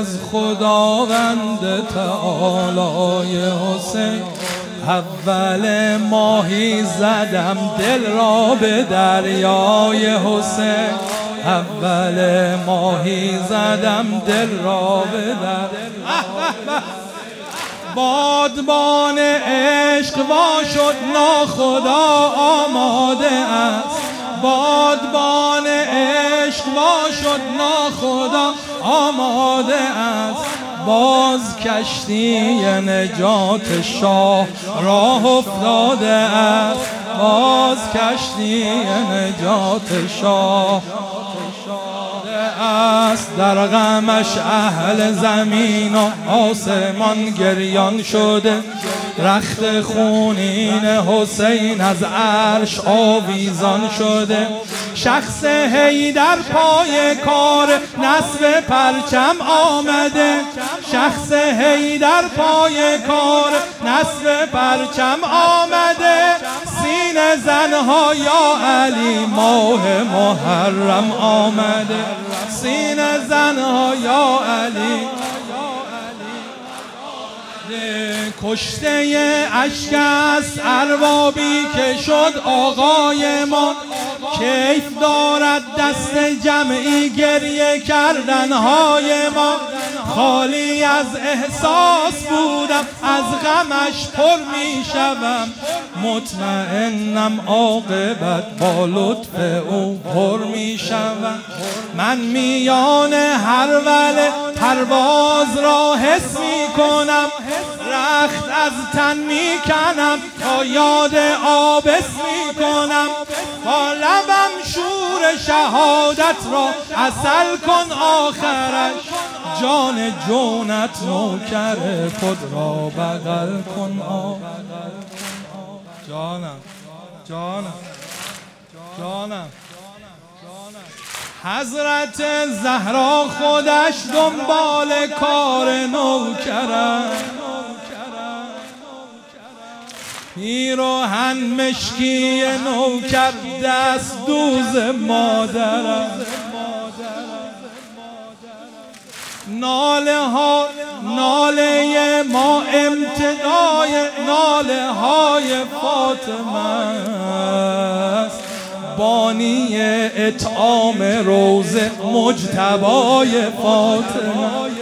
از خداوند تعالی حسین. اول ماهی زدم دل را به دریای حسین. اول ماهی زدم دل را به دریای. بادبان عشق وا شد ناخدا آماده است. بادبان عشق وا شد ناخدا آماده است. باز کشتی نجات شاه راه افتاده است. باز کشتی نجات شاه است. در غمش اهل زمین و آسمان گریان شده. رخت خونین حسین از عرش آویزان شده. شخص حیدر پای کار نصب پرچم آمده. شخص حیدر پای کار نصب پرچم آمده. سینه زنها یا علی ماه محرم آمده. سینه زنها یا علی. کشته اشک است اربابی که شد آقای ما. کیف دارد دست جمعی گریه کردنهای ما. خالی از احساس بودم از غمش پر می شوم. مطمئنم عاقبت با لطف او پر می شوم. من میان هر وله پرواز را حس می کنم. رخت از تن می کنم تا یاد آبس می کنم. با لبم شور شهادت را عسل کن آخرش. جان جونت نوکر خود را بغل کن جانم جانم جانم. حضرت زهرا خودش دنبال کار نوکرش. پیراهن مشکی نوکر دست دوز مادرم. ناله ها ناله ما امتدای ناله های فاطمه است. بانی اطعام روزه مجتبای فاطمه.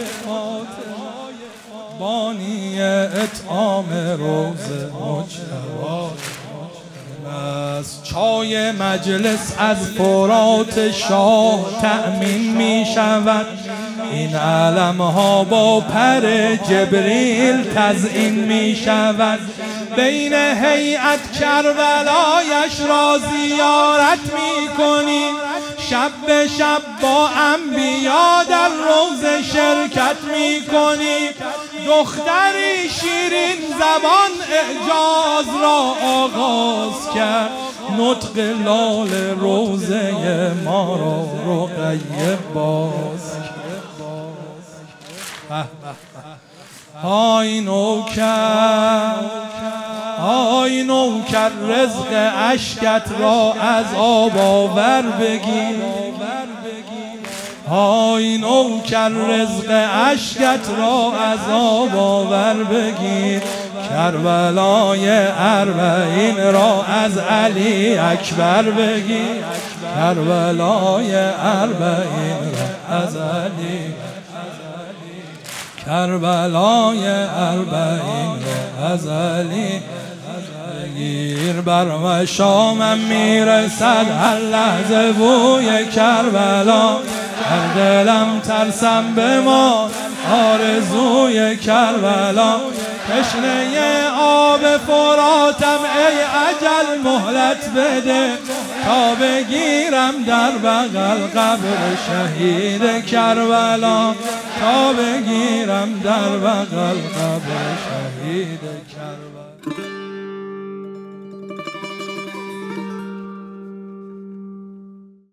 بانی اطعام روزه مجتبای است. چای مجلس از فرات شاه تأمین می شود. این علمها با پر جبریل تزیین می شود. بین هیئت کربلایش را زیارت می کنی. شب به شب با انبیا در روضه شرکت می کنی. دختری شیرین زبان اعجاز را آغاز کرد. نطق لال روضه ما را رقیه باز کرد. آی نوکر آی نوکر رزق اشکت را از آب آور بگیر. آی نوکر رزق اشکت را از آب آور بگیر. کربلای اربعین را از علی اکبر بگیر. کربلای اربعین را از علی. کربلای اربعین از علی بگیر. بر مشامم میرسد هر لحظه بوی کربلا. هر دلم ترسم بمان آرزوی کربلا. تشنه آب فراتم ای اجل مهلت بده. تا بگیرم در بغل قبر شهید کربلا. تا بگیرم در بغل قبر شهید کربلا.